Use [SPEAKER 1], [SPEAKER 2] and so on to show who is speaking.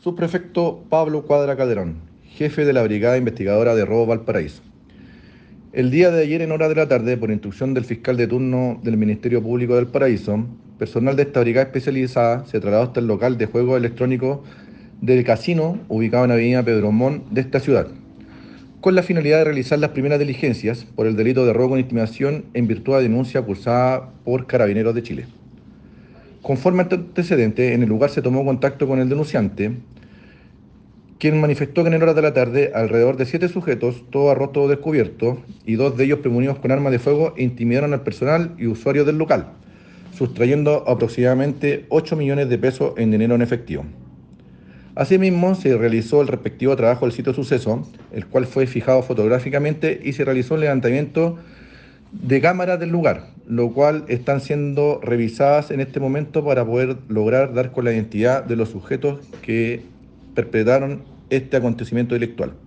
[SPEAKER 1] Subprefecto Pablo Cuadra Calderón, jefe de la Brigada Investigadora de Robo Valparaíso. El día de ayer, en horas de la tarde, por instrucción del fiscal de turno del Ministerio Público del Paraíso, personal de esta brigada especializada se trasladó hasta el local de juegos electrónicos del casino ubicado en Avenida Pedro Montt de esta ciudad, con la finalidad de realizar las primeras diligencias por el delito de robo con intimidación en virtud de denuncia cursada por Carabineros de Chile. Conforme a este antecedente, en el lugar se tomó contacto con el denunciante, quien manifestó que en horas de la tarde, alrededor de 7 sujetos, todos a rostro descubierto, y 2 de ellos premunidos con armas de fuego, intimidaron al personal y usuarios del local, sustrayendo aproximadamente 8 millones de pesos en dinero en efectivo. Asimismo, se realizó el respectivo trabajo del sitio de suceso, el cual fue fijado fotográficamente y se realizó el levantamiento de cámaras del lugar, lo cual están siendo revisadas en este momento para poder lograr dar con la identidad de los sujetos que perpetraron este acontecimiento delictual.